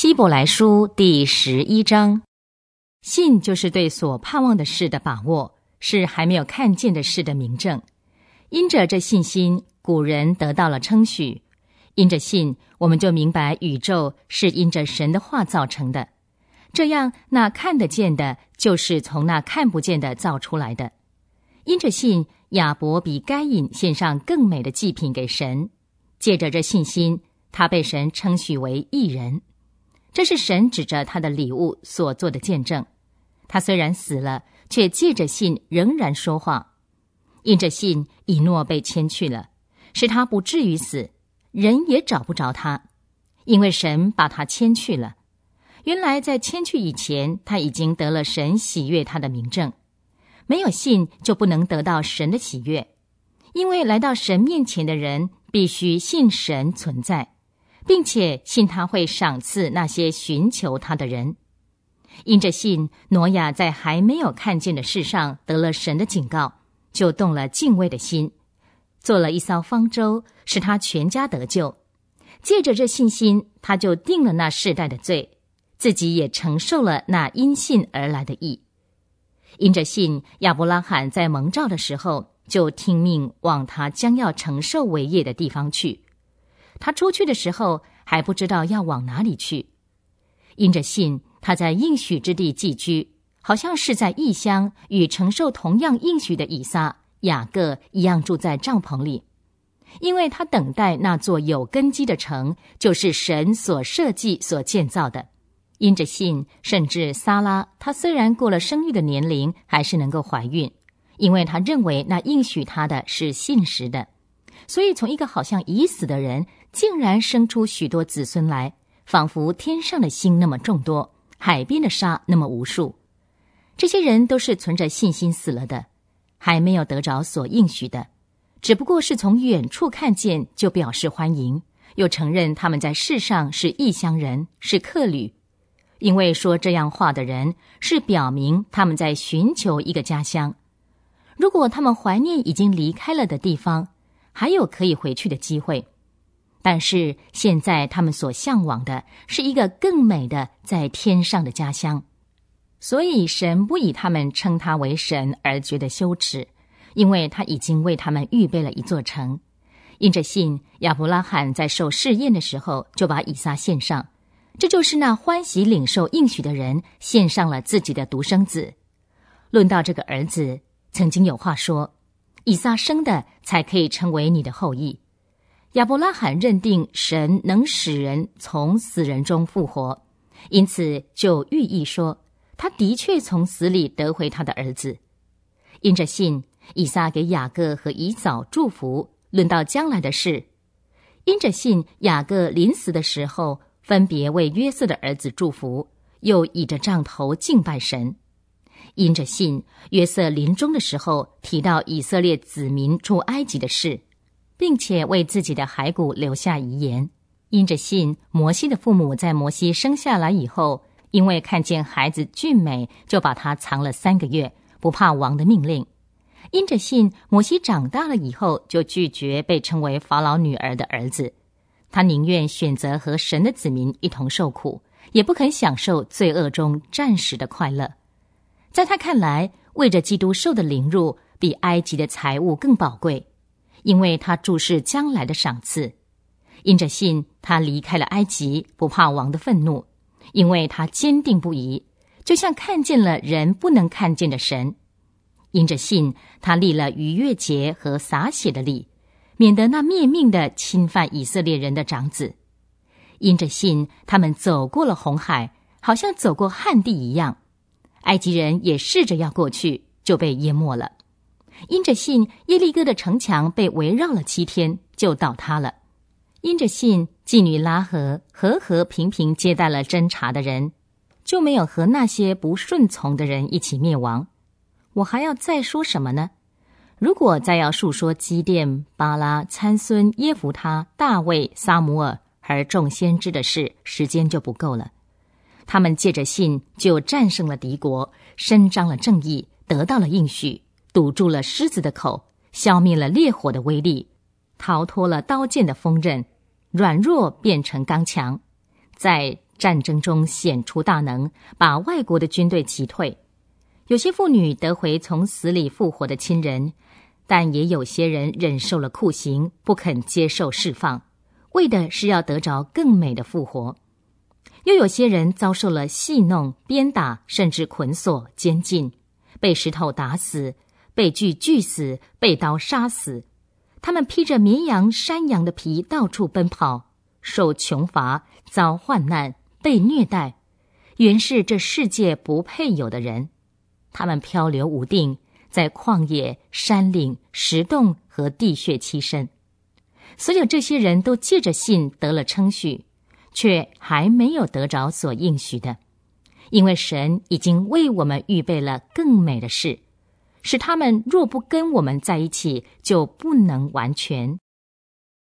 希伯来书第11章，信就是对所盼望的事的把握，是还没有看见的事的明证。因着这信心，古人得到了称许；因着信，我们就明白宇宙是因着神的话造成的。这样，那看得见的，就是从那看不见的造出来的。因着信，亚伯比该隐献上更美的祭品给神，借着这信心，他被神称许为义人。这是神指着他的礼物所做的见证。他虽然死了，却借着信仍然说话。因着信，以诺被迁去了，使他不至于死，人也找不着他，因为神把他迁去了。原来在迁去以前，他已经得了神喜悦他的明证。没有信，就不能得到神的喜悦，因为来到神面前的人，必须信神存在，并且信他会赏赐那些寻求他的人。因着信，挪亚在还没有看见的事上得了神的警告，就动了敬畏的心，做了一艘方舟，使他全家得救。借着这信心，他就定了那世代的罪，自己也承受了那因信而来的义。因着信，亚伯拉罕在蒙召的时候，就听命往他将要承受为业的地方去。他出去的时候，还不知道要往哪里去。因着信，他在应许之地寄居，好像是在异乡，与承受同样应许的以撒、雅各一样住在帐篷里。因为他等待那座有根基的城，就是神所设计、所建造的。因着信，甚至撒拉，她虽然过了生育的年龄，还是能够怀孕，因为她认为那应许她的是信实的。所以从一个好像已死的人，竟然生出许多子孙来，仿佛天上的星那么众多，海边的沙那么无数。这些人都是存着信心死了的，还没有得着所应许的，只不过是从远处看见就表示欢迎，又承认他们在世上是异乡人，是客旅。因为说这样话的人，是表明他们在寻求一个家乡。如果他们怀念已经离开了的地方，还有可以回去的机会。但是现在他们所向往的是一个更美的在天上的家乡。所以神不以他们称他为神而觉得羞耻，因为他已经为他们预备了一座城。因着信，亚伯拉罕在受试验的时候，就把以撒献上。这就是那欢喜领受应许的人献上了自己的独生子。论到这个儿子，曾经有话说，以撒生的才可以称为你的后裔。亚伯拉罕认定神能使人从死人中复活，因此就寓意说，他的确从死里得回他的儿子。因着信，以撒给雅各和以扫祝福，论到将来的事。因着信，雅各临死的时候，分别为约瑟的儿子祝福，又倚着杖头敬拜神。因着信，约瑟临终的时候提到以色列子民出埃及的事，并且为自己的骸骨留下遗言。因着信，摩西的父母在摩西生下来以后，因为看见孩子俊美，就把他藏了3个月，不怕王的命令。因着信，摩西长大了以后，就拒绝被称为法老女儿的儿子。他宁愿选择和神的子民一同受苦，也不肯享受罪恶中暂时的快乐。在他看来，为着基督受的凌辱，比埃及的财物更宝贵，因为他注视将来的赏赐。因着信，他离开了埃及，不怕王的愤怒，因为他坚定不移，就像看见了人不能看见的神。因着信，他立了逾越节和洒血的例，免得那灭命的侵犯以色列人的长子。因着信，他们走过了红海，好像走过旱地一样。埃及人也试着要过去，就被淹没了。因着信，耶利哥的城墙被围绕了7天，就倒塌了。因着信，妓女拉合和和平平接待了侦查的人，就没有和那些不顺从的人一起灭亡。我还要再说什么呢？如果再要述说基甸、巴拉、参孙、耶弗他、大卫、撒母耳和众先知的事，时间就不够了。他们借着信就战胜了敌国，伸张了正义，得到了应许，堵住了狮子的口，消灭了烈火的威力，逃脱了刀剑的锋刃，软弱变成刚强，在战争中显出大能，把外国的军队击退。有些妇女得回从死里复活的亲人，但也有些人忍受了酷刑，不肯接受释放，为的是要得着更美的复活。又有些人遭受了戏弄、鞭打，甚至捆锁、监禁，被石头打死，被锯死，被刀杀死。他们披着绵羊、山羊的皮到处奔跑，受穷乏，遭患难，被虐待，原是这世界不配有的人。他们漂流无定，在旷野、山岭、石洞和地穴栖身。所有这些人都借着信得了称许，却还没有得着所应许的，因为神已经为我们预备了更美的事，使他们若不跟我们在一起，就不能完全。